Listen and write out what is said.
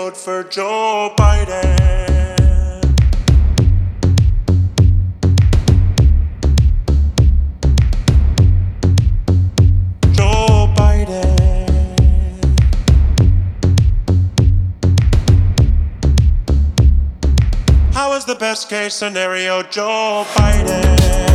vote for Joe Biden. Joe Biden. How is the best case scenario? Joe Biden.